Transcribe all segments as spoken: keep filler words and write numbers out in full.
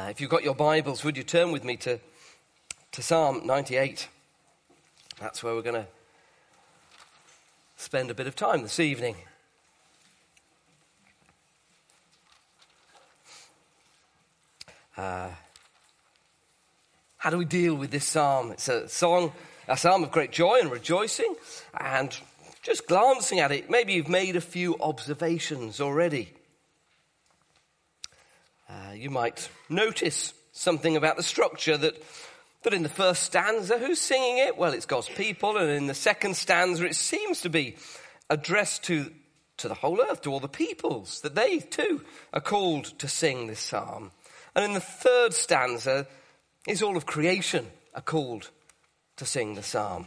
Uh, if you've got your Bibles, would you turn with me to, to Psalm ninety-eight? That's where we're going to spend a bit of time this evening. Uh, how do we deal with this psalm? It's a song, a psalm of great joy and rejoicing, and just glancing at it, maybe you've made a few observations already. Uh, you might notice something about the structure that, that in the first stanza, who's singing it? Well, it's God's people, and in the second stanza, it seems to be addressed to, to the whole earth, to all the peoples, that they too are called to sing this psalm. And in the third stanza, is all of creation are called to sing the psalm.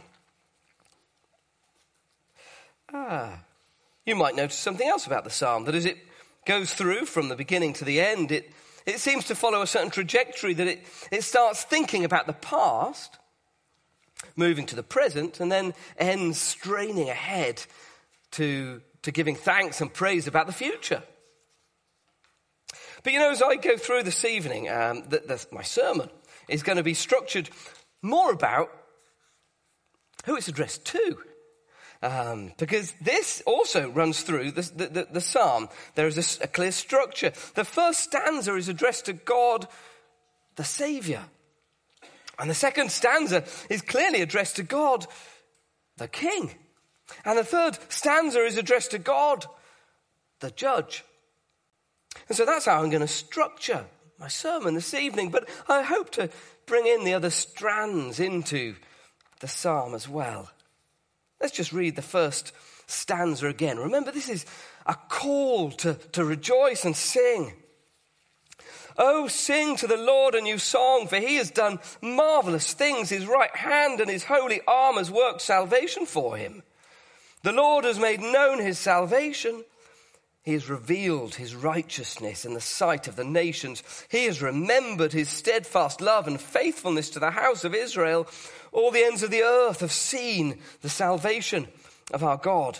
Ah, you might notice something else about the psalm, that as it goes through from the beginning to the end, it, it seems to follow a certain trajectory, that it, it starts thinking about the past, moving to the present, and then ends straining ahead to, to giving thanks and praise about the future. But you know, as I go through this evening, um, the, the, my sermon is going to be structured more about who it's addressed to. Um, because this also runs through the, the, the, the psalm. There is a, a clear structure. The first stanza is addressed to God, the Saviour. And the second stanza is clearly addressed to God, the King. And the third stanza is addressed to God, the Judge. And so that's how I'm going to structure my sermon this evening. But I hope to bring in the other strands into the psalm as well. Let's just read the first stanza again. Remember, this is a call to, to rejoice and sing. Oh, sing to the Lord a new song, for he has done marvelous things. His right hand and his holy arm has worked salvation for him. The Lord has made known his salvation. He has revealed his righteousness in the sight of the nations. He has remembered his steadfast love and faithfulness to the house of Israel. All the ends of the earth have seen the salvation of our God.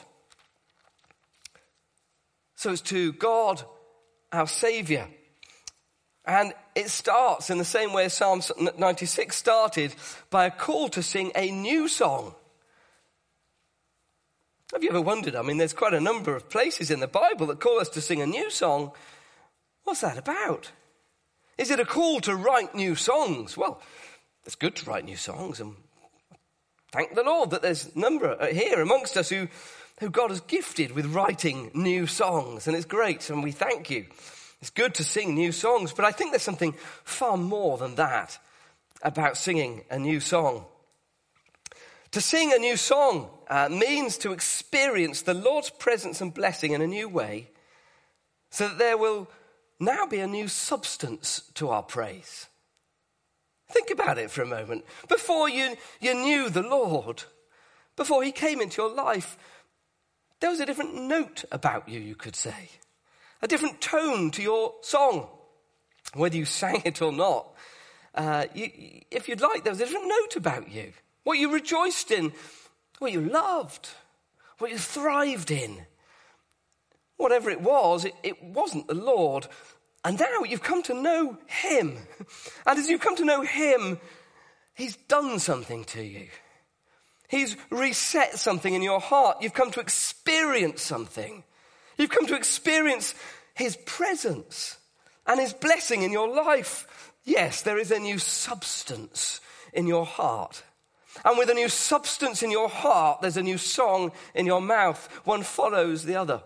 So it's to God, our Saviour. And it starts in the same way as Psalm ninety-six started, by a call to sing a new song. Have you ever wondered, I mean, there's quite a number of places in the Bible that call us to sing a new song. What's that about? Is it a call to write new songs? Well, it's good to write new songs, and thank the Lord that there's a number here amongst us who, who God has gifted with writing new songs, and it's great, and we thank you. It's good to sing new songs, but I think there's something far more than that about singing a new song. To sing a new song uh, means to experience the Lord's presence and blessing in a new way, so that there will now be a new substance to our praise. Think about it for a moment. Before you, you knew the Lord, before he came into your life, there was a different note about you, you could say. A different tone to your song. Whether you sang it or not, uh, you, if you'd like, there was a different note about you. What you rejoiced in, what you loved, what you thrived in. Whatever it was, it, it wasn't the Lord. And now you've come to know him. And as you've come to know him, he's done something to you. He's reset something in your heart. You've come to experience something. You've come to experience his presence and his blessing in your life. Yes, there is a new substance in your heart. And with a new substance in your heart, there's a new song in your mouth. One follows the other.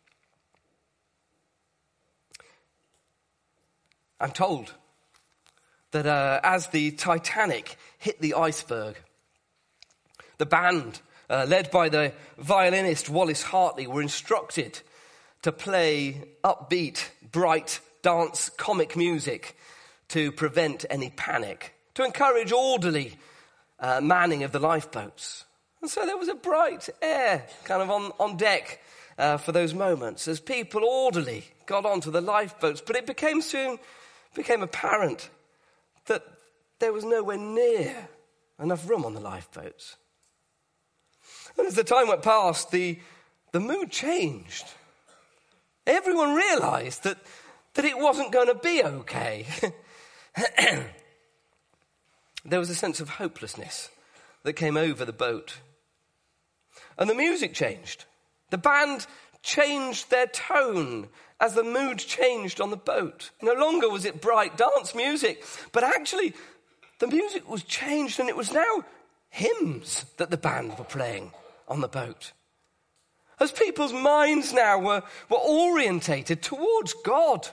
I'm told that uh, as the Titanic hit the iceberg, the band, uh, led by the violinist Wallace Hartley, were instructed to play upbeat, bright, dance, comic music to prevent any panic, to encourage orderly uh, manning of the lifeboats. And so there was a bright air kind of on, on deck uh, for those moments as people orderly got onto the lifeboats. But it became soon became apparent that there was nowhere near enough room on the lifeboats. And as the time went past, the, the mood changed. Everyone realized that, that it wasn't going to be okay. there was a sense of hopelessness that came over the boat. And the music changed. The band changed their tone as the mood changed on the boat. No longer was it bright dance music, but actually the music was changed, and it was now hymns that the band were playing on the boat. As people's minds now were, were orientated towards God.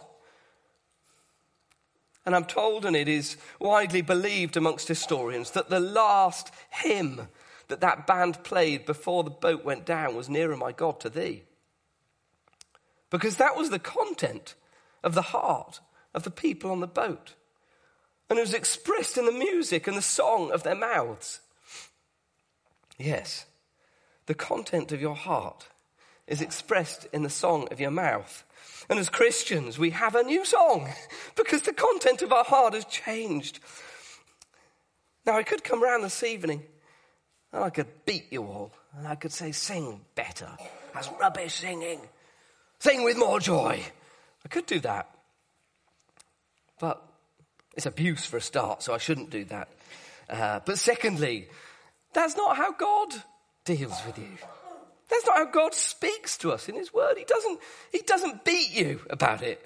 And I'm told, and it is widely believed amongst historians, that the last hymn that that band played before the boat went down was "Nearer, My God, to Thee." Because that was the content of the heart of the people on the boat. And it was expressed in the music and the song of their mouths. Yes, the content of your heart is expressed in the song of your mouth. And as Christians, we have a new song because the content of our heart has changed. Now, I could come round this evening and I could beat you all. And I could say, sing better. That's rubbish singing. Sing with more joy. I could do that. But it's abuse for a start, so I shouldn't do that. Uh, but secondly, that's not how God deals with you. That's not how God speaks to us in his word. He doesn't, he doesn't beat you about it.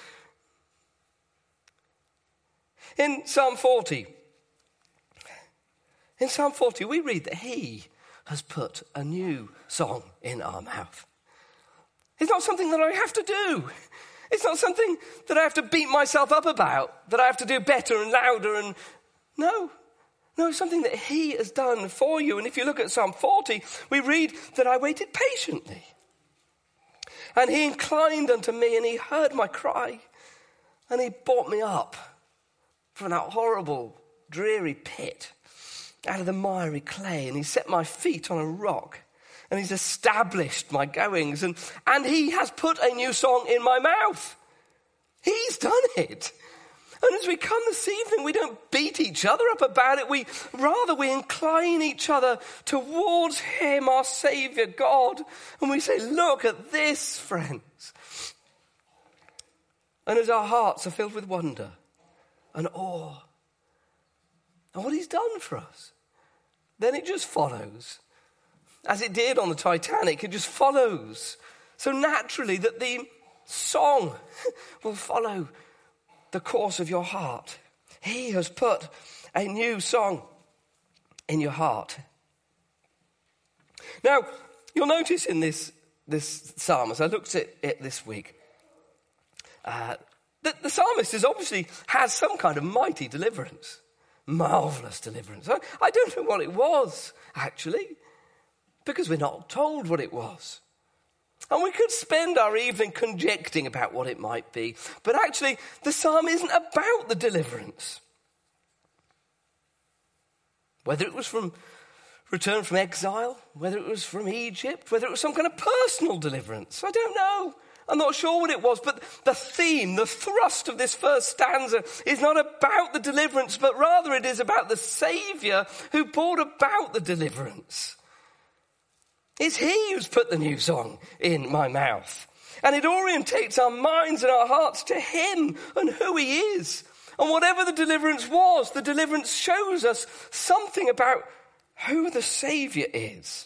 In Psalm forty, in Psalm forty, we read that he has put a new song in our mouth. It's not something that I have to do. It's not something that I have to beat myself up about, that I have to do better and louder. And no, no, it's something that he has done for you. And if you look at Psalm forty, we read that I waited patiently. And he inclined unto me and he heard my cry. And he brought me up from that horrible, dreary pit out of the miry clay. And he set my feet on a rock. And he's established my goings. And, and he has put a new song in my mouth. He's done it. And as we come this evening, we don't beat each other up about it. We rather we incline each other towards him, our Saviour God. And we say, look at this, friends. And as our hearts are filled with wonder and awe and what he's done for us, then it just follows. As it did on the Titanic, it just follows so naturally that the song will follow the course of your heart. He has put a new song in your heart. Now, you'll notice in this, this psalm, as I looked at it this week, uh, that the psalmist is obviously has some kind of mighty deliverance. Marvellous deliverance. I, I don't know what it was, actually, because we're not told what it was. And we could spend our evening conjecturing about what it might be. But actually, the psalm isn't about the deliverance. Whether it was from return from exile, whether it was from Egypt, whether it was some kind of personal deliverance, I don't know. I'm not sure what it was, but the theme, the thrust of this first stanza is not about the deliverance, but rather it is about the Saviour who brought about the deliverance. It's he who's put the new song in my mouth. And it orientates our minds and our hearts to him and who he is. And whatever the deliverance was, the deliverance shows us something about who the Saviour is.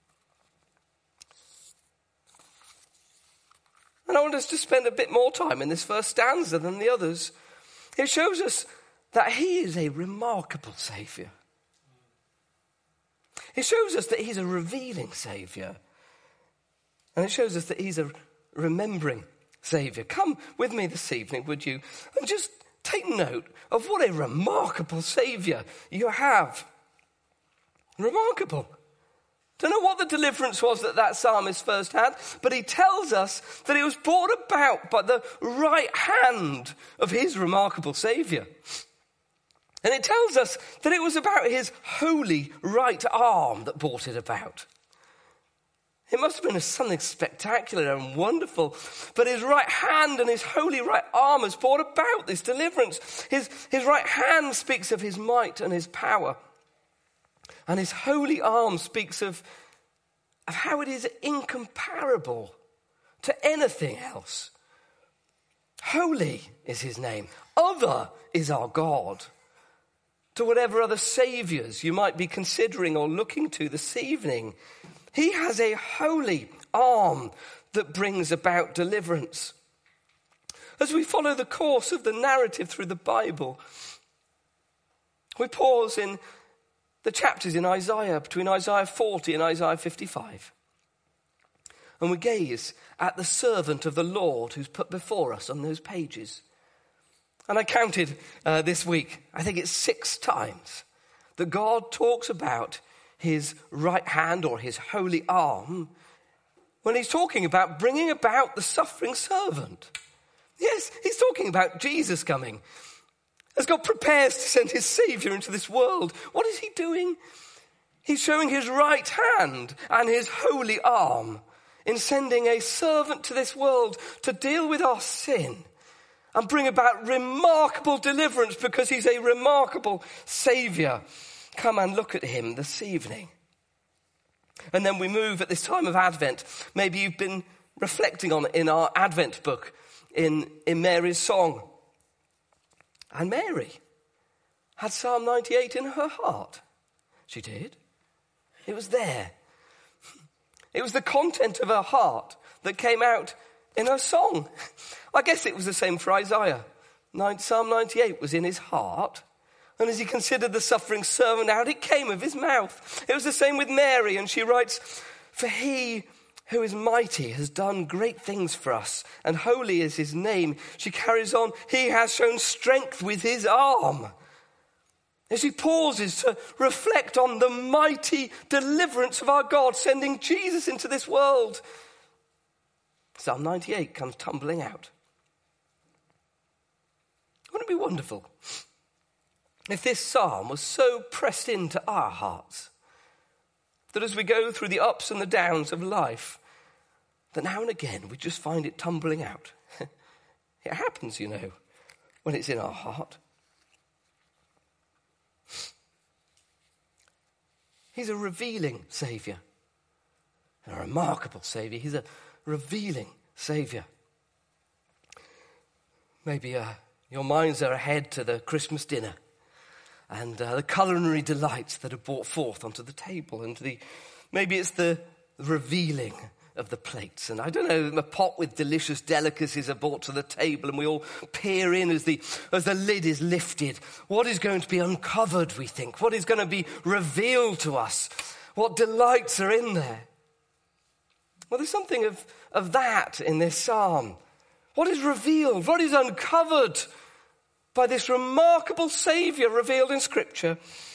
And I want us to spend a bit more time in this first stanza than the others. It shows us that he is a remarkable Saviour. It shows us that he's a revealing Saviour. And it shows us that he's a remembering Saviour. Come with me this evening, would you? And just take note of what a remarkable Saviour you have. Remarkable. Don't know what the deliverance was that that psalmist first had, but he tells us that it was brought about by the right hand of his remarkable Saviour. And it tells us that it was about his holy right arm that brought it about. It must have been something spectacular and wonderful, but his right hand and his holy right arm has brought about this deliverance. His, his right hand speaks of his might and his power. And his holy arm speaks of, of how it is incomparable to anything else. Holy is his name. Other is our God. To whatever other saviours you might be considering or looking to this evening, he has a holy arm that brings about deliverance. As we follow the course of the narrative through the Bible, we pause in the chapters in Isaiah, between Isaiah forty and Isaiah fifty-five. And we gaze at the servant of the Lord who's put before us on those pages. And I counted uh, this week, I think it's six times, that God talks about his right hand or his holy arm when he's talking about bringing about the suffering servant. Yes, he's talking about Jesus coming. As God prepares to send his Saviour into this world, what is he doing? He's showing his right hand and his holy arm in sending a servant to this world to deal with our sin and bring about remarkable deliverance because he's a remarkable Saviour. Come and look at him this evening. And then we move at this time of Advent. Maybe you've been reflecting on it in our Advent book, in, in Mary's song. And Mary had Psalm ninety-eight in her heart. She did. It was there. It was the content of her heart that came out in her song. I guess it was the same for Isaiah. Psalm ninety-eight was in his heart. And as he considered the suffering servant, out it came of his mouth. It was the same with Mary. And she writes, for he who is mighty has done great things for us, and holy is his name. She carries on, he has shown strength with his arm. As she pauses to reflect on the mighty deliverance of our God, sending Jesus into this world, Psalm ninety-eight comes tumbling out. Wouldn't it be wonderful if this psalm was so pressed into our hearts that as we go through the ups and the downs of life, that now and again we just find it tumbling out? It happens, you know, when it's in our heart. He's a revealing Saviour, a remarkable Saviour. He's a revealing Saviour. Maybe uh, your minds are ahead to the Christmas dinner and uh, the culinary delights that are brought forth onto the table, and the maybe it's the revealing of the plates, and I don't know, a pot with delicious delicacies are brought to the table, and we all peer in as the as the lid is lifted. What is going to be uncovered, we think? What is going to be revealed to us? What delights are in there? Well, there's something of, of that in this psalm. What is revealed? What is uncovered by this remarkable Saviour revealed in Scripture?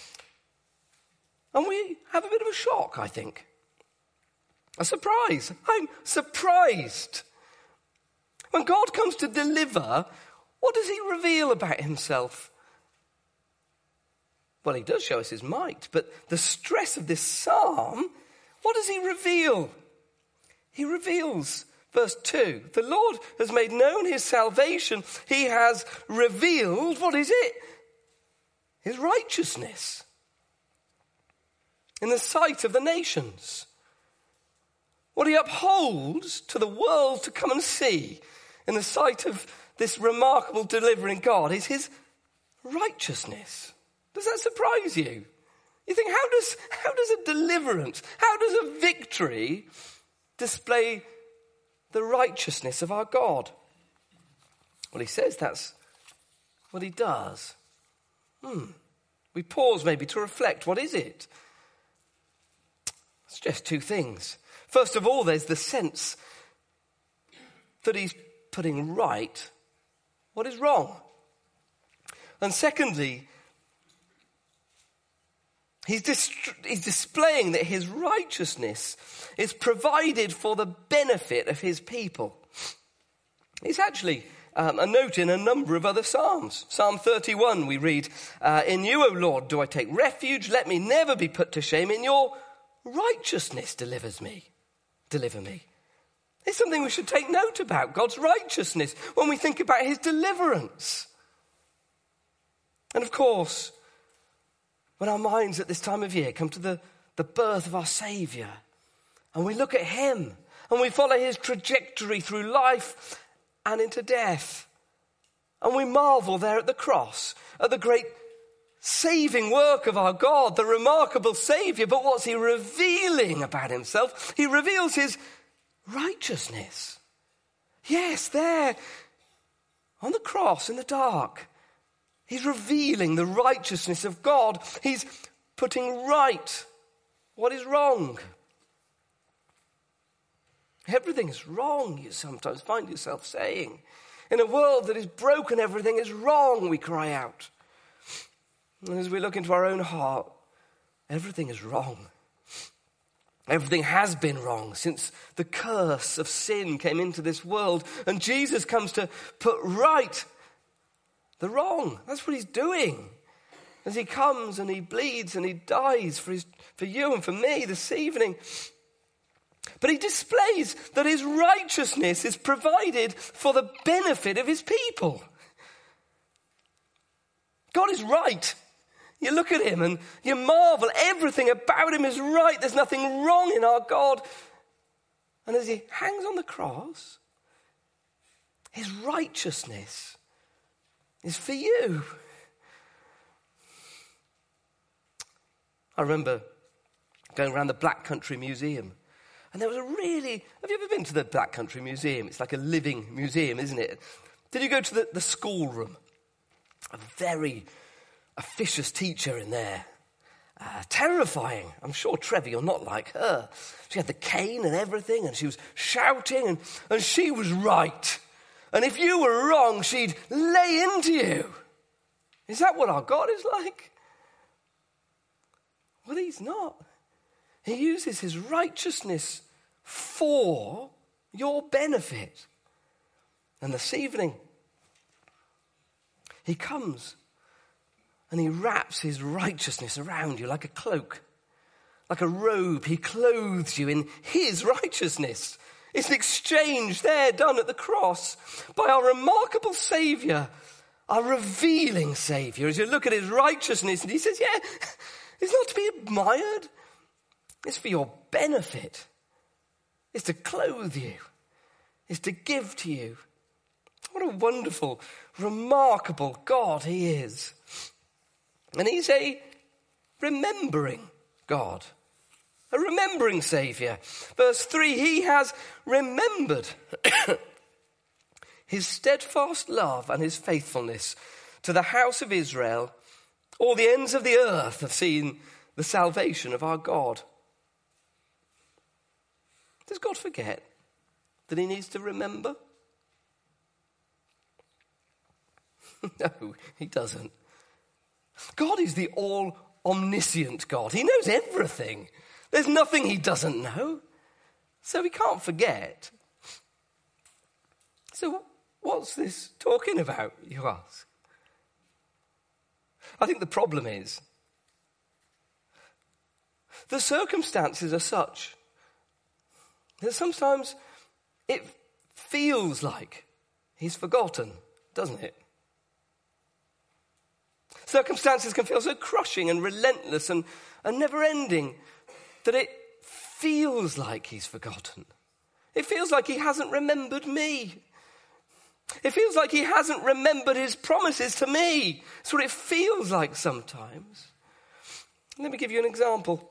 And we have a bit of a shock, I think. A surprise. I'm surprised. When God comes to deliver, what does he reveal about himself? Well, he does show us his might, but the stress of this psalm, what does he reveal? He reveals, verse two, the Lord has made known his salvation. He has revealed, what is it? His righteousness in the sight of the nations. What he upholds to the world to come and see in the sight of this remarkable delivering God is his righteousness. Does that surprise you? You think, how does, how does a deliverance, how does a victory display the righteousness of our God? Well, he says that's what he does. Hmm. We pause maybe to reflect. What is it? It's just two things. First of all, there's the sense that he's putting right what is wrong. And secondly, he's, dist- he's displaying that his righteousness is provided for the benefit of his people. It's actually um, a note in a number of other psalms. Psalm thirty-one, we read, uh, in you, O Lord, do I take refuge. Let me never be put to shame. In your righteousness delivers me. Deliver me. It's something we should take note about, God's righteousness, when we think about his deliverance. And of course, when our minds at this time of year come to the, the birth of our Saviour, and we look at him, and we follow his trajectory through life and into death, And we marvel there at the cross, at the great saving work of our God, the remarkable Saviour. But what's he revealing about himself? He reveals his righteousness. Yes, there on the cross in the dark, he's revealing the righteousness of God. He's putting right what is wrong. Everything is wrong, you sometimes find yourself saying. In a world that is broken, everything is wrong, we cry out. And as we look into our own heart, everything is wrong. Everything has been wrong since the curse of sin came into this world. And Jesus comes to put right the wrong. That's what he's doing. As he comes and he bleeds and he dies for, his, for you and for me this evening. But he displays that his righteousness is provided for the benefit of his people. God is right. You look at him and you marvel. Everything about him is right. There's nothing wrong in our God. And as he hangs on the cross, his righteousness is for you. I remember going around the Black Country Museum. And there was a really... Have you ever been to the Black Country Museum? It's like a living museum, isn't it? Did you go to the, the schoolroom? A very officious teacher in there. Uh, terrifying. I'm sure, Trevor, you're not like her. She had the cane and everything, and she was shouting, and, and she was right. And if you were wrong, she'd lay into you. Is that what our God is like? Well, he's not. He uses his righteousness for your benefit. And this evening, he comes and he wraps his righteousness around you like a cloak, like a robe. He clothes you in his righteousness. It's an exchange there done at the cross by our remarkable Saviour, our revealing Saviour. As you look at his righteousness, and he says, yeah, it's not to be admired. It's for your benefit. It's to clothe you. It's to give to you. What a wonderful, remarkable God he is. And he's a remembering God. A remembering Saviour. Verse three, he has remembered his steadfast love and his faithfulness to the house of Israel. All the ends of the earth have seen the salvation of our God. Does God forget that he needs to remember? No, he doesn't. God is the all-omniscient God. He knows everything. There's nothing he doesn't know. So he can't forget. So what's this talking about, you ask? I think the problem is the circumstances are such that sometimes it feels like he's forgotten, doesn't it? Circumstances can feel so crushing and relentless and, and never-ending that it feels like he's forgotten. It feels like he hasn't remembered me. It feels like he hasn't remembered his promises to me. That's what it feels like sometimes. Let me give you an example.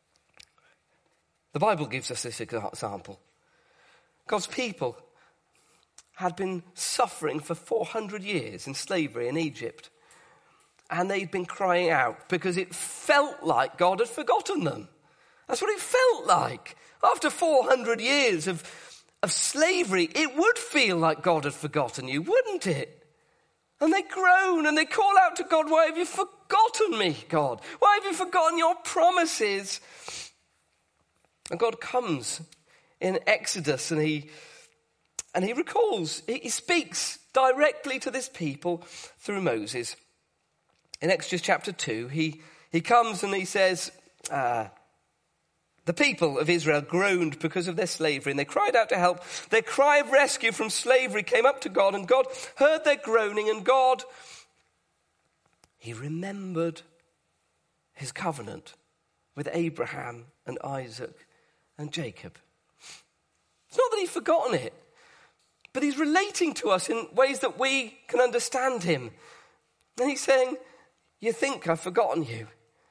The Bible gives us this example. God's people had been suffering for four hundred years in slavery in Egypt. And they'd been crying out because it felt like God had forgotten them. That's what it felt like. After four hundred years of, of slavery, it would feel like God had forgotten you, wouldn't it? And they groan and they call out to God, why have you forgotten me, God? Why have you forgotten your promises? And God comes in Exodus and he, and he recalls, he, he speaks directly to this people through Moses. In Exodus chapter two, he, he comes and he says, uh, the people of Israel groaned because of their slavery and they cried out to help. Their cry of rescue from slavery came up to God and God heard their groaning and God, he remembered his covenant with Abraham and Isaac and Jacob. It's not that he'd forgotten it, but he's relating to us in ways that we can understand him. And he's saying, you think I've forgotten you.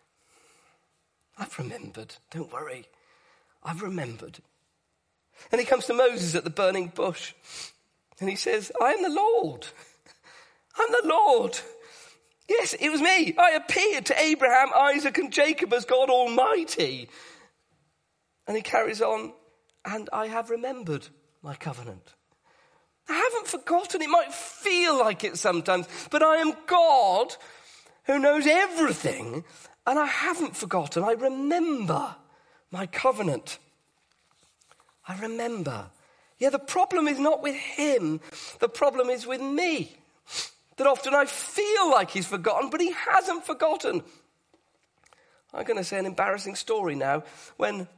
I've remembered. Don't worry. I've remembered. And he comes to Moses at the burning bush. And he says, I am the Lord. I'm the Lord. Yes, it was me. I appeared to Abraham, Isaac, and Jacob as God Almighty. And he carries on, and I have remembered my covenant. I haven't forgotten. It might feel like it sometimes, but I am God who knows everything, and I haven't forgotten. I remember my covenant. I remember. Yeah, the problem is not with him. The problem is with me. That often I feel like he's forgotten, but he hasn't forgotten. I'm going to say an embarrassing story now. When,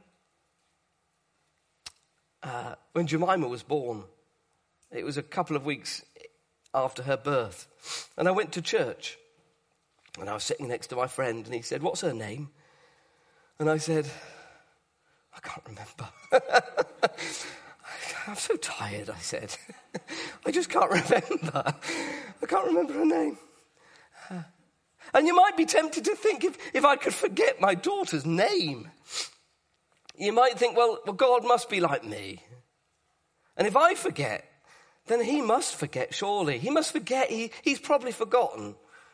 uh, when Jemima was born, it was a couple of weeks after her birth. And I went to church. And I was sitting next to my friend, and he said, what's her name? And I said, I can't remember. I'm so tired, I said. I just can't remember. I can't remember her name. Uh, and you might be tempted to think if, if I could forget my daughter's name, you might think, well, well, God must be like me. And if I forget, then he must forget, surely. He must forget. He, he's probably forgotten.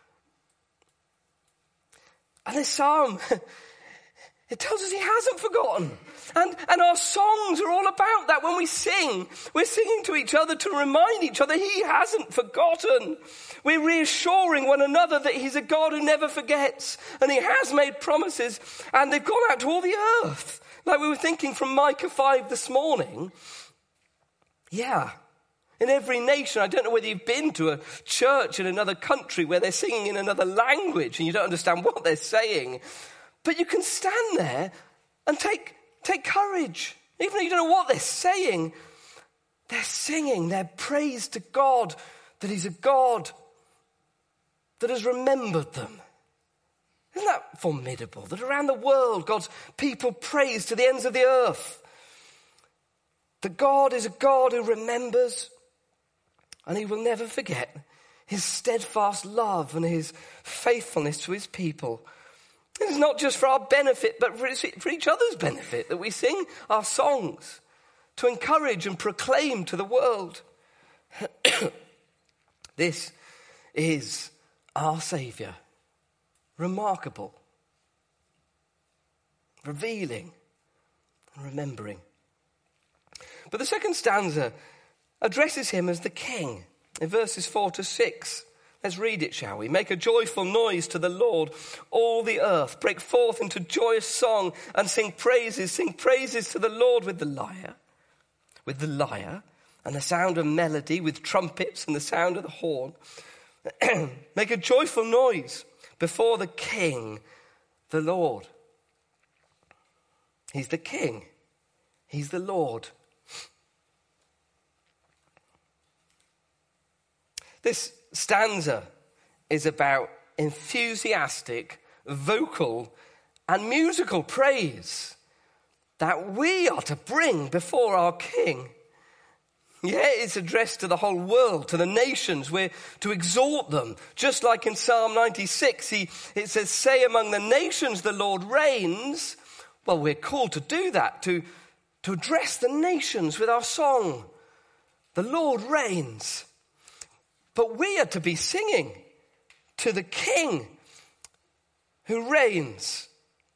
And this psalm, it tells us he hasn't forgotten. And, and our songs are all about that. When we sing, we're singing to each other to remind each other he hasn't forgotten. We're reassuring one another that he's a God who never forgets. And he has made promises. And they've gone out to all the earth. Like we were thinking from Micah five this morning. Yeah. In every nation, I don't know whether you've been to a church in another country where they're singing in another language and you don't understand what they're saying. But you can stand there and take, take courage. Even though you don't know what they're saying, they're singing their praise to God, that he's a God that has remembered them. Isn't that formidable? That around the world, God's people praise to the ends of the earth. That God is a God who remembers, and he will never forget his steadfast love and his faithfulness to his people. It's not just for our benefit, but for each other's benefit that we sing our songs to encourage and proclaim to the world. This is our Saviour. Remarkable, revealing, and remembering. But the second stanza addresses him as the King in verses four to six. Let's read it, shall we? Make a joyful noise to the Lord, all the earth. Break forth into joyous song and sing praises. Sing praises to the Lord with the lyre, with the lyre and the sound of melody, with trumpets and the sound of the horn. Make a joyful noise before the King, the Lord. He's the King. He's the Lord. This stanza is about enthusiastic, vocal, and musical praise that we are to bring before our King. Yeah, it's addressed to the whole world, to the nations. We're to exalt them. Just like in Psalm ninety-six, he, it says, say among the nations the Lord reigns. Well, we're called to do that, to, to address the nations with our song. The Lord reigns. But we are to be singing to the King who reigns.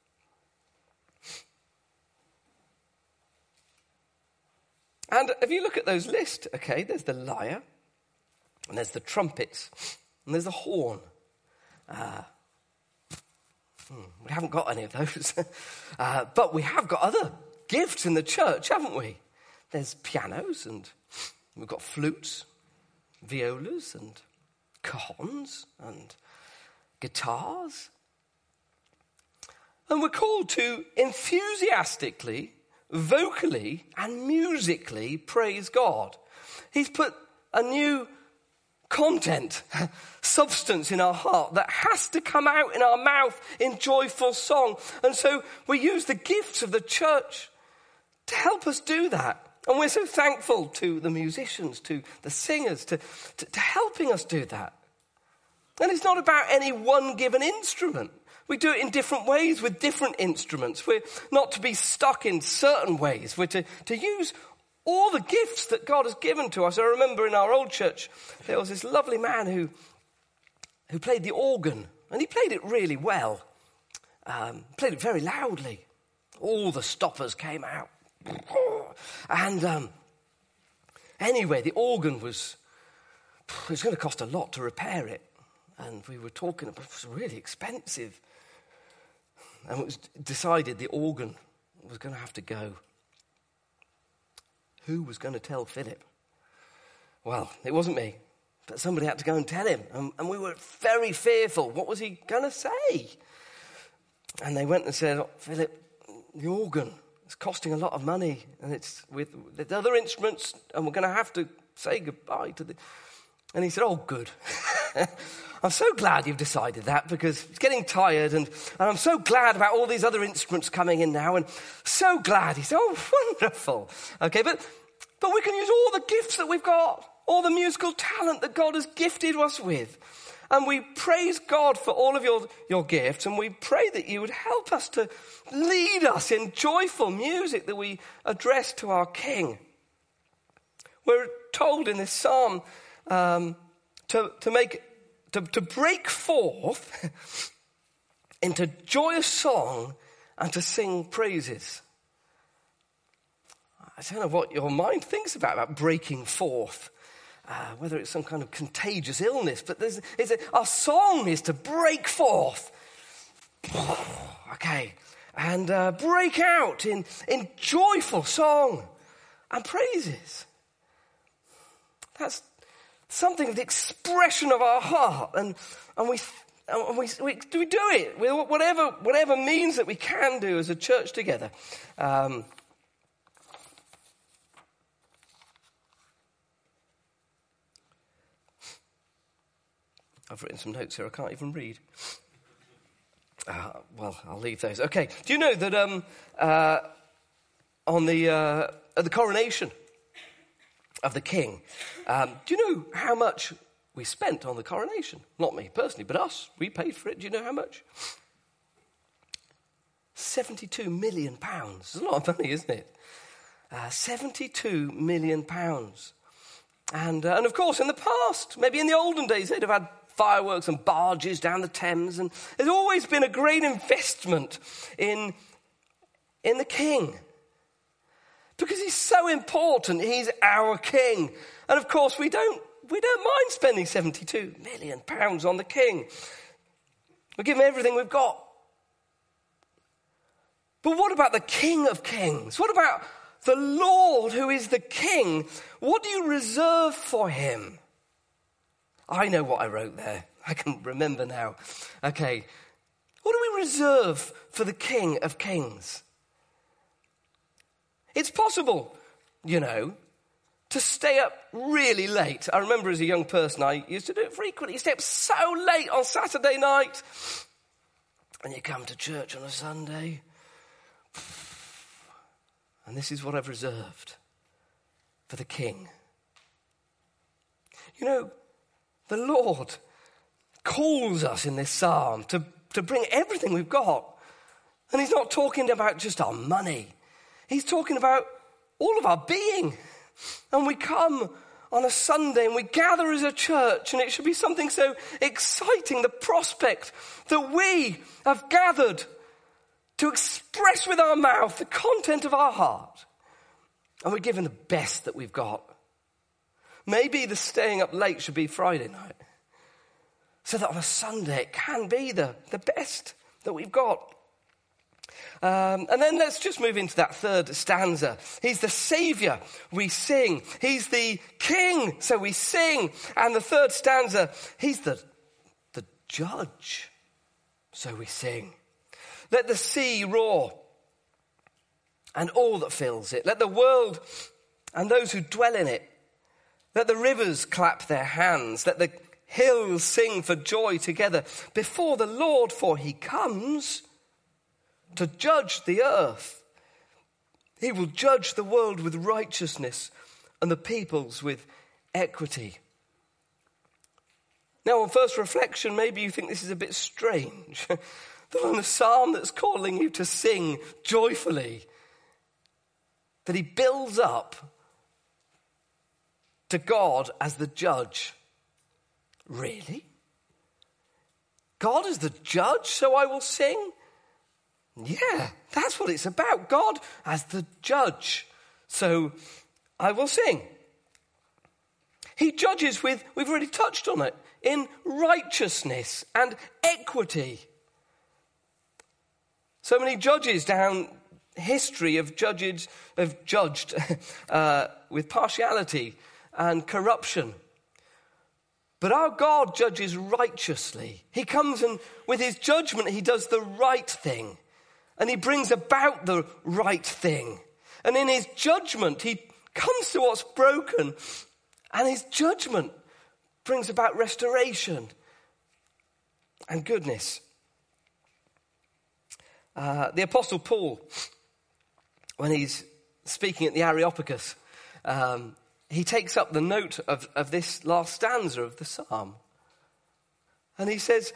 And if you look at those lists, okay, there's the lyre, and there's the trumpets, and there's the horn. Uh, hmm, we haven't got any of those. uh, but we have got other gifts in the church, haven't we? There's pianos, and we've got flutes, violas and cajons and guitars. And we're called to enthusiastically, vocally and musically praise God. He's put a new content, substance in our heart that has to come out in our mouth in joyful song. And so we use the gifts of the church to help us do that. And we're so thankful to the musicians, to the singers, to, to, to helping us do that. And it's not about any one given instrument. We do it in different ways with different instruments. We're not to be stuck in certain ways. We're to, to use all the gifts that God has given to us. I remember in our old church, there was this lovely man who, who played the organ. And he played it really well. Um, played it very loudly. All the stoppers came out. And um, anyway, the organ was, it was going to cost a lot to repair it. And we were talking about, it was really expensive. And it was decided the organ was going to have to go. Who was going to tell Philip? Well, it wasn't me, but somebody had to go and tell him. And, and we were very fearful. What was he going to say? And they went and said, oh, Philip, the organ, it's costing a lot of money. And it's with, with other instruments, and we're going to have to say goodbye to the... And he said, oh, good. I'm so glad you've decided that, because it's getting tired, and, and I'm so glad about all these other instruments coming in now, and so glad. He said, oh, wonderful. Okay, but, but we can use all the gifts that we've got, all the musical talent that God has gifted us with. And we praise God for all of your, your gifts, and we pray that you would help us to lead us in joyful music that we address to our King. We're told in this psalm um, to, to make... To, to break forth into joyous song and to sing praises. I don't know what your mind thinks about, about breaking forth, uh, whether it's some kind of contagious illness, but there's, it's a, our song is to break forth. Okay, and uh, break out in, in joyful song and praises. That's something of the expression of our heart, and and we and we, we do we do it with whatever whatever means that we can do as a church together. Um, I've written some notes here. I can't even read. Uh, well, I'll leave those. Okay. Do you know that um, uh, on the uh, at the coronation of the king, um, do you know how much we spent on the coronation? Not me personally, but us. We paid for it. Do you know how much? seventy-two million pounds. It's a lot of money, isn't it? Uh, seventy-two million pounds. And, uh, and of course, in the past, maybe in the olden days, they'd have had fireworks and barges down the Thames. And there's always been a great investment in, in the king. Because he's so important, he's our king. And of course, we don't we don't mind spending seventy-two million pounds on the king. We give him everything we've got. But what about the King of Kings? What about the Lord who is the King? What do you reserve for him? I know what I wrote there. I can remember now. Okay. What do we reserve for the King of Kings? It's possible, you know, to stay up really late. I remember as a young person, I used to do it frequently. You stay up so late on Saturday night, and you come to church on a Sunday. And this is what I've reserved for the King. You know, the Lord calls us in this psalm to, to bring everything we've got. And he's not talking about just our money. He's talking about all of our being. And we come on a Sunday and we gather as a church, and it should be something so exciting, the prospect that we have gathered to express with our mouth the content of our heart. And we're given the best that we've got. Maybe the staying up late should be Friday night, so that on a Sunday it can be the, the best that we've got. Um, and then let's just move into that third stanza. He's the Saviour, we sing. He's the King, so we sing. And the third stanza, he's the, the Judge, so we sing. Let the sea roar and all that fills it. Let the world and those who dwell in it. Let the rivers clap their hands. Let the hills sing for joy together before the Lord, for he comes to judge the earth. He will judge the world with righteousness and the peoples with equity. Now, on first reflection, maybe you think this is a bit strange. That on a psalm that's calling you to sing joyfully, that he builds up to God as the judge. Really? God is the judge, so I will sing? Yeah, that's what it's about. God as the judge, so I will sing. He judges with, we've already touched on it, in righteousness and equity. So many judges down history have judged, have judged uh, with partiality and corruption. But our God judges righteously. He comes and with his judgment, he does the right thing. And he brings about the right thing. And in his judgment, he comes to what's broken. And his judgment brings about restoration and goodness. Uh, the Apostle Paul, when he's speaking at the Areopagus, um, he takes up the note of, of this last stanza of the psalm. And he says,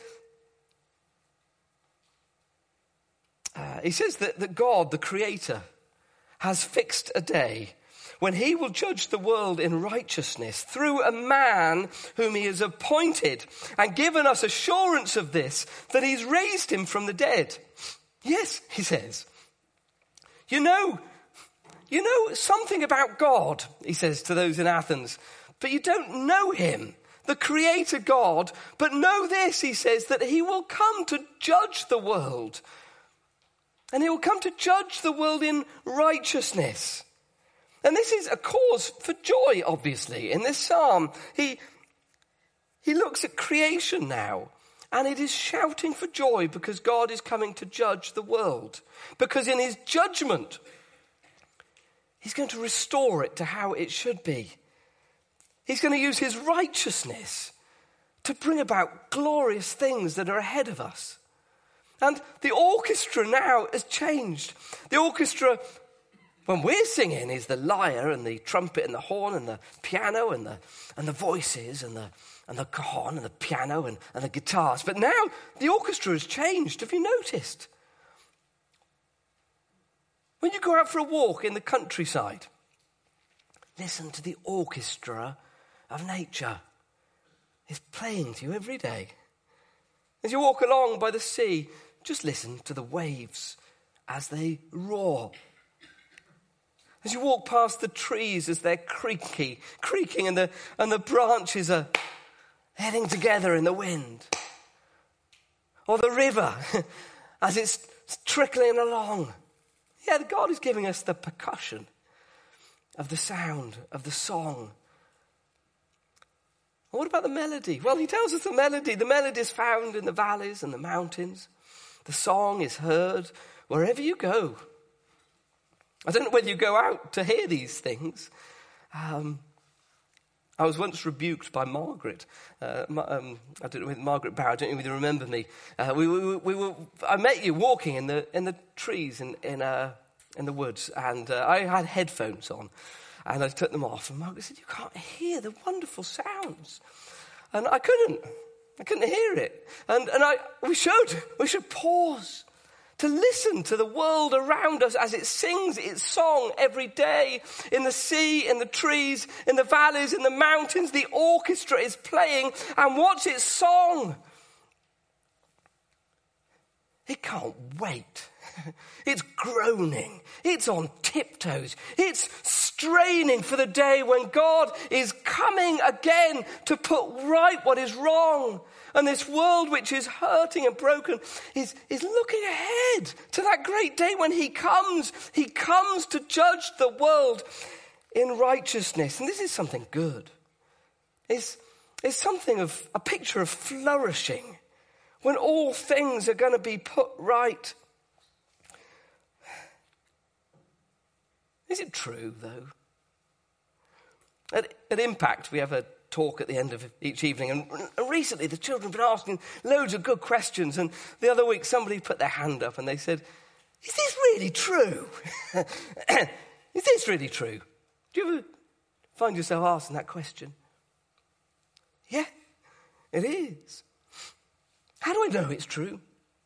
uh, he says that, that God, the Creator, has fixed a day when he will judge the world in righteousness through a man whom he has appointed and given us assurance of this, that he's raised him from the dead. Yes, he says. You know, you know something about God, he says to those in Athens, but you don't know him, the Creator God. But know this, he says, that he will come to judge the world. And he will come to judge the world in righteousness. And this is a cause for joy, obviously. In this psalm, he, he looks at creation now. And it is shouting for joy because God is coming to judge the world. Because in his judgment, he's going to restore it to how it should be. He's going to use his righteousness to bring about glorious things that are ahead of us. And the orchestra now has changed. The orchestra, when we're singing, is the lyre and the trumpet and the horn and the piano and the and the voices and the and the cajon and the piano and, and the guitars. But now the orchestra has changed. Have you noticed? When you go out for a walk in the countryside, listen to the orchestra of nature. It's playing to you every day. As you walk along by the sea, just listen to the waves as they roar. As you walk past the trees as they're creaky, creaking and the, and the branches are heading together in the wind. Or the river as it's trickling along. Yeah, God is giving us the percussion of the sound, of the song. And what about the melody? Well, he tells us the melody. The melody is found in the valleys and the mountains. The song is heard wherever you go. I don't know whether you go out to hear these things. Um, I was once rebuked by Margaret. Uh, um, I don't know whether Margaret Barrow, I don't know whether you remember me. Uh, we, we, we were, I met you walking in the in the trees in in, uh, in the woods, and uh, I had headphones on, and I took them off. And Margaret said, "You can't hear the wonderful sounds," and I couldn't. I couldn't hear it, and and I we should we should pause to listen to the world around us as it sings its song every day. In the sea, in the trees, in the valleys, in the mountains, the orchestra is playing. And what's its song? It can't wait. It's groaning. It's on tiptoes. It's straining for the day when God is coming again to put right what is wrong. And this world which is hurting and broken is, is looking ahead to that great day when he comes. He comes to judge the world in righteousness. And this is something good. It's, it's something of a picture of flourishing when all things are going to be put right. Is it true, though? At, at Impact, we have a talk at the end of each evening, and recently the children have been asking loads of good questions, and the other week somebody put their hand up and they said, is this really true? Is this really true? Do you ever find yourself asking that question? Yeah, it is. How do I know it's true?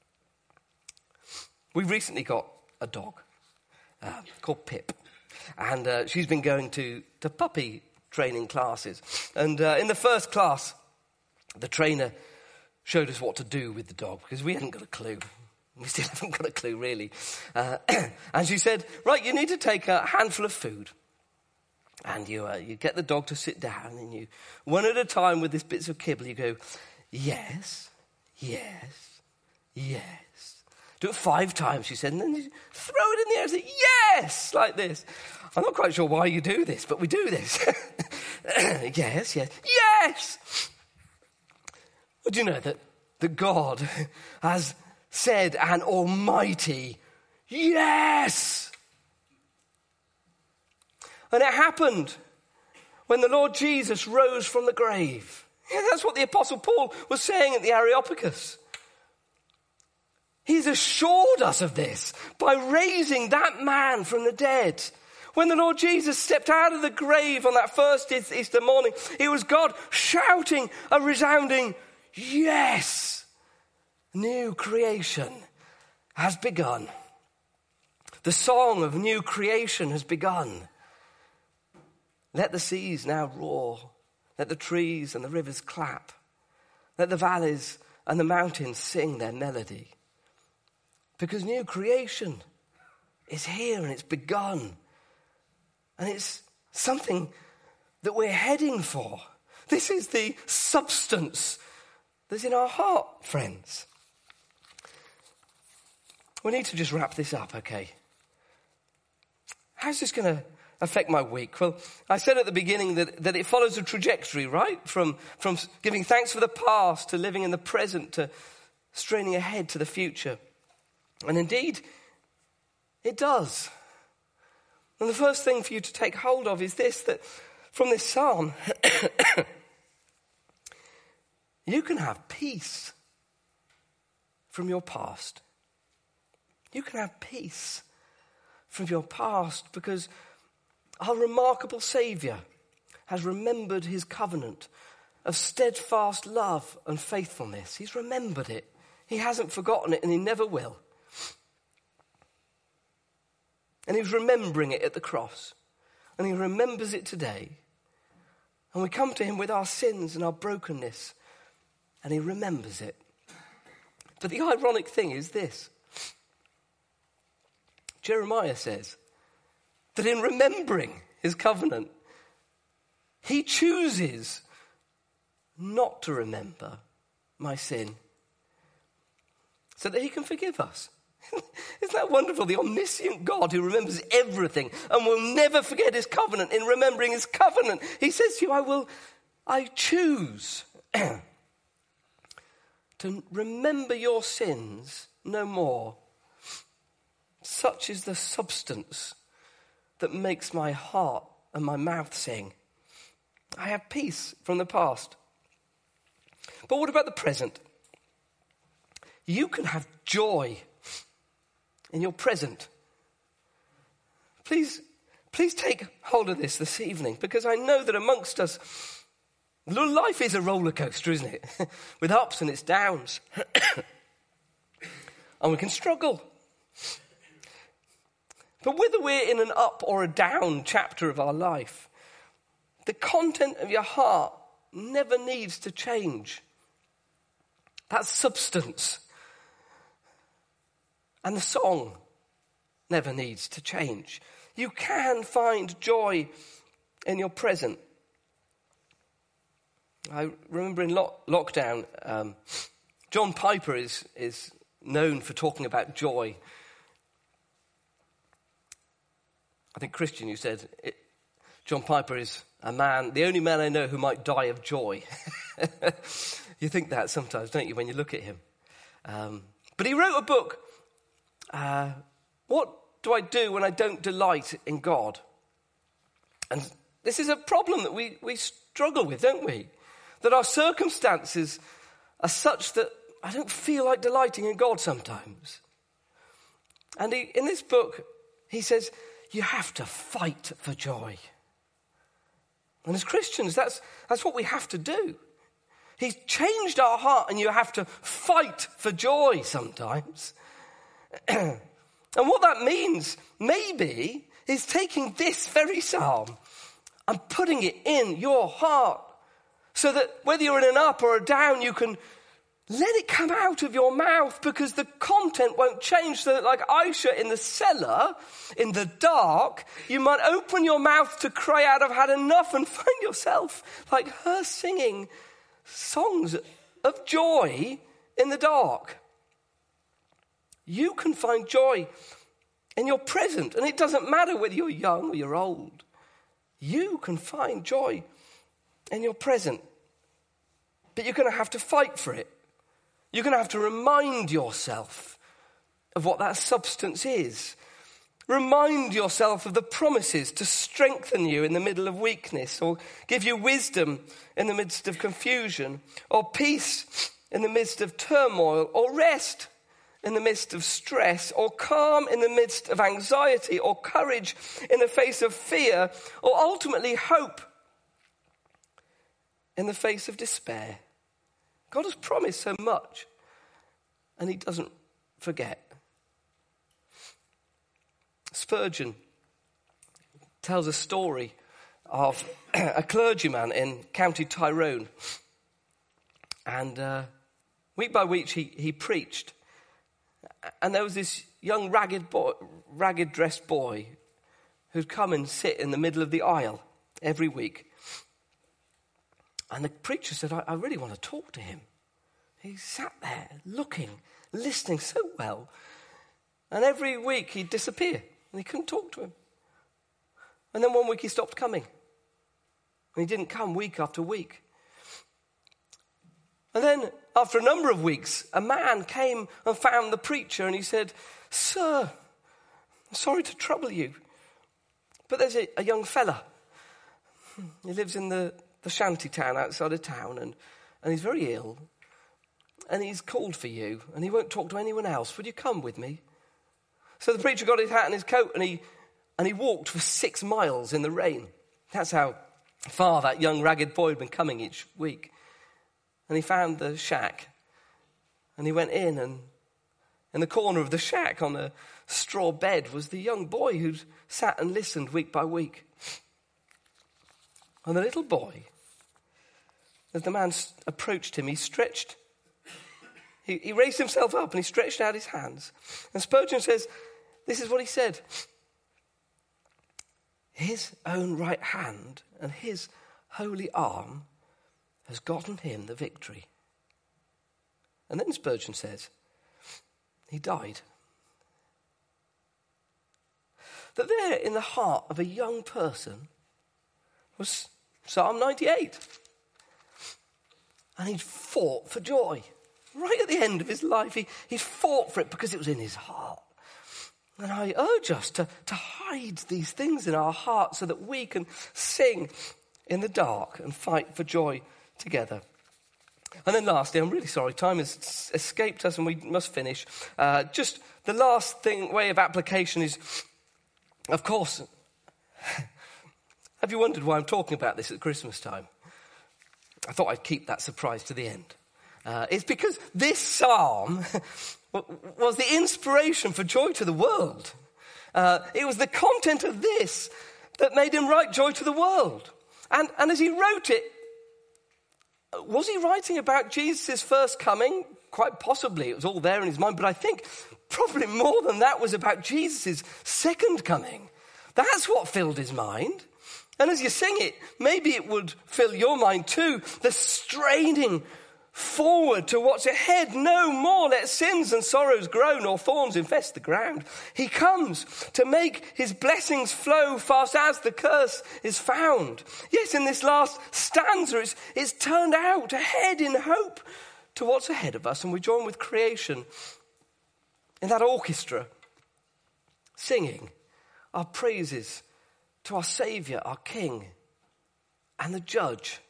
We recently got a dog uh, called Pip. And uh, she's been going to, to puppy training classes. And uh, in the first class, the trainer showed us what to do with the dog, because we hadn't got a clue. We still haven't got a clue, really. Uh, and she said, right, you need to take a handful of food. And you, uh, you get the dog to sit down, and you, one at a time with these bits of kibble, you go, yes, yes, yes. Do it five times, she said, and then you throw it in the air and say, yes, like this. I'm not quite sure why you do this, but we do this. Yes, yes, yes. Well, do you know that, that God has said an almighty yes? And it happened when the Lord Jesus rose from the grave. Yeah, that's what the Apostle Paul was saying at the Areopagus. He's assured us of this by raising that man from the dead. When the Lord Jesus stepped out of the grave on that first Easter morning, it was God shouting a resounding yes. New creation has begun. The song of new creation has begun. Let the seas now roar. Let the trees and the rivers clap. Let the valleys and the mountains sing their melody. Because new creation is here and it's begun. And it's something that we're heading for. This is the substance that's in our heart, friends. We need to just wrap this up, okay? How's this going to affect my week? Well, I said at the beginning that, that it follows a trajectory, right? From, from giving thanks for the past to living in the present to straining ahead to the future. And indeed, it does. And the first thing for you to take hold of is this, that from this psalm, you can have peace from your past. You can have peace from your past because our remarkable Saviour has remembered his covenant of steadfast love and faithfulness. He's remembered it. He hasn't forgotten it, and he never will. And he's remembering it at the cross. And he remembers it today. And we come to him with our sins and our brokenness. And he remembers it. But the ironic thing is this. Jeremiah says that in remembering his covenant, he chooses not to remember my sin so that he can forgive us. Isn't that wonderful? The omniscient God who remembers everything and will never forget his covenant. In remembering his covenant, he says to you, I will, I choose to remember your sins no more. Such is the substance that makes my heart and my mouth sing. I have peace from the past. But what about the present? You can have joy in your present. Please, please take hold of this this evening, because I know that amongst us, life is a roller coaster, isn't it? With ups and its downs. And we can struggle. But whether we're in an up or a down chapter of our life, the content of your heart never needs to change. That substance. And the song never needs to change. You can find joy in your present. I remember in lock, lockdown, um, John Piper is, is known for talking about joy. I think, Christian, you said, it, John Piper is a man, the only man I know who might die of joy. You think that sometimes, don't you, when you look at him? Um, but he wrote a book, uh, What Do I Do When I Don't Delight in God? And this is a problem that we, we struggle with, don't we? That our circumstances are such that I don't feel like delighting in God sometimes. And he, in this book, he says, you have to fight for joy. And as Christians, that's, that's what we have to do. He's changed our heart, and you have to fight for joy sometimes. And what that means, maybe, is taking this very psalm and putting it in your heart so that whether you're in an up or a down, you can let it come out of your mouth, because the content won't change. So that, like Aisha in the cellar, in the dark, you might open your mouth to cry out, I've had enough, and find yourself like her singing songs of joy in the dark. You can find joy in your present, and it doesn't matter whether you're young or you're old. You can find joy in your present, but you're going to have to fight for it. You're going to have to remind yourself of what that substance is. Remind yourself of the promises to strengthen you in the middle of weakness, or give you wisdom in the midst of confusion, or peace in the midst of turmoil, or rest in the midst of stress, or calm in the midst of anxiety, or courage in the face of fear, or ultimately hope in the face of despair. God has promised so much, and he doesn't forget. Spurgeon tells a story of a clergyman in County Tyrone. And uh, week by week he, he preached. And there was this young ragged boy, ragged dressed boy who'd come and sit in the middle of the aisle every week. And the preacher said, I, I really want to talk to him. He sat there looking, listening so well. And every week he'd disappear and he couldn't talk to him. And then one week he stopped coming. And he didn't come week after week. And then after a number of weeks, a man came and found the preacher and he said, Sir, I'm sorry to trouble you, but there's a, a young fella. He lives in the the shanty town outside of town, and, and he's very ill, and he's called for you, and he won't talk to anyone else. Would you come with me? So the preacher got his hat and his coat, and he and he walked for six miles in the rain. That's how far that young ragged boy had been coming each week. And he found the shack, and he went in, and in the corner of the shack on a straw bed was the young boy who'd sat and listened week by week. And the little boy, as the man approached him, he stretched, he, he raised himself up and he stretched out his hands. And Spurgeon says, this is what he said. His own right hand and his holy arm has gotten him the victory. And then Spurgeon says, he died. That there in the heart of a young person was Psalm ninety-eight. And he'd fought for joy. Right at the end of his life, he, he fought for it because it was in his heart. And I urge us to, to hide these things in our hearts so that we can sing in the dark and fight for joy together. And then lastly, I'm really sorry, time has escaped us and we must finish. Uh, just the last thing, way of application is, of course, have you wondered why I'm talking about this at Christmas time? I thought I'd keep that surprise to the end. Uh, it's because this psalm was the inspiration for Joy to the World. Uh, it was the content of this that made him write Joy to the World. And, and as he wrote it, was he writing about Jesus' first coming? Quite possibly. It was all there in his mind. But I think probably more than that was about Jesus' second coming. That's what filled his mind. And as you sing it, maybe it would fill your mind too. The straining forward to what's ahead. No more let sins and sorrows grow, nor thorns infest the ground. He comes to make his blessings flow fast as the curse is found. Yes, in this last stanza, it's, it's turned out ahead in hope to what's ahead of us. And we join with creation in that orchestra, singing our praises to our Saviour, our King, and the Judge.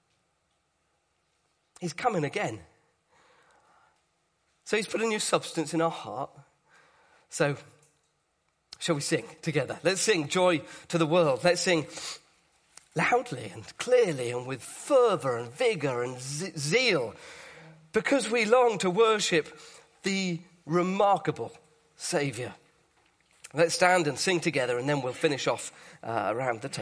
He's coming again. So he's put a new substance in our heart. So shall we sing together? Let's sing Joy to the World. Let's sing loudly and clearly and with fervour and vigour and ze- zeal, because we long to worship the remarkable Saviour. Let's stand and sing together, and then we'll finish off uh, around the table.